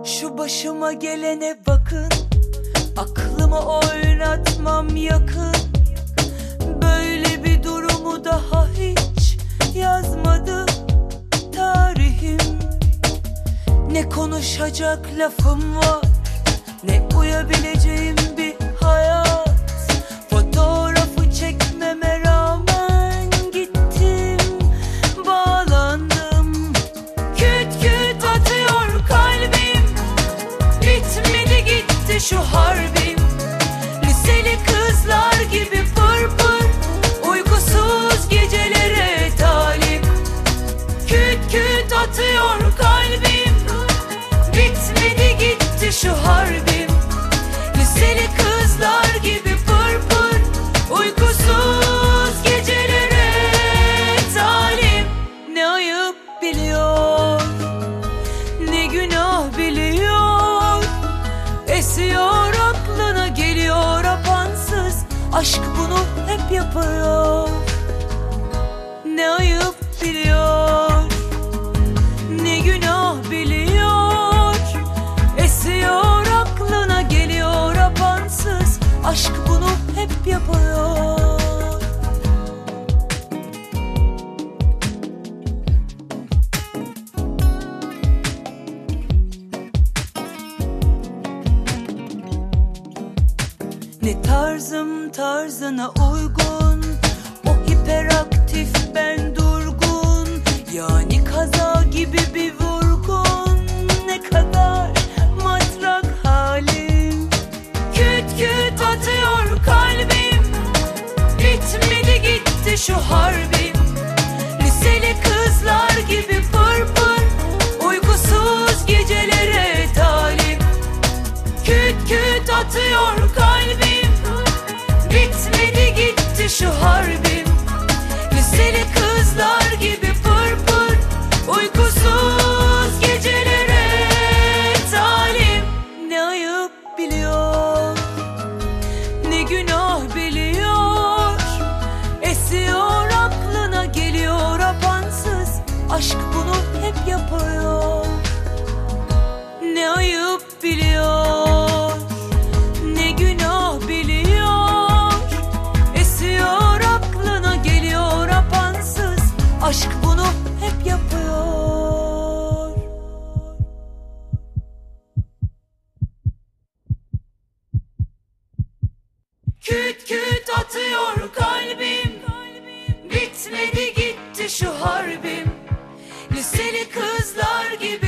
Şu başıma gelene bakın, aklımı oynatmam yakın. Böyle bir durumu daha hiç yazmadı tarihim. Ne konuşacak lafım var, ne uyabileceğim bir hayat. Fotoğrafı çekmeme rağmen gittim, bağlandım. Küt küt atıyor kalbim, bitmedi gitti şu harbim. Liseli kızlar gibi pır pır, uykusuz gecelere talip. Küt küt atıyor kalbim, bitmedi gitti şu harbim. Liseli kızlar gibi pır pır, uykusuz gecelere talip. Ne ayıp biliyor, ne günah biliyor. Esiyor aklına geliyor apansız, aşk bunu hep yapıyor. Ne ayıp biliyor, ne günah biliyor. Esiyor aklına geliyor apansız, aşk bunu hep yapıyor. Ne tarzım tarzına uygun, o hiperaktif ben durgun. Yani kaza gibi bir vurgun, ne kadar matrak halim. Küt küt atıyor kalbim, bitmedi gitti şu harbim. Liseli kızlar gibi pır pır, uykusuz gecelere talip. Küt küt atıyor kalbim, bitmedi gitti şu harbim. Liseli kızlar gibi pır pır, uykusuz gecelere talip. Ne ayıp biliyor, ne günah biliyor. Esiyor aklına geliyor apansız, aşk bunu hep yapıyor. Ne ayıp biliyor, ne günah biliyor. Esiyor aklına geliyor apansız, aşk bunu hep yapıyor. Küt küt atıyor kalbim, bitmedi gitti şu harbim. Liseli kızlar gibi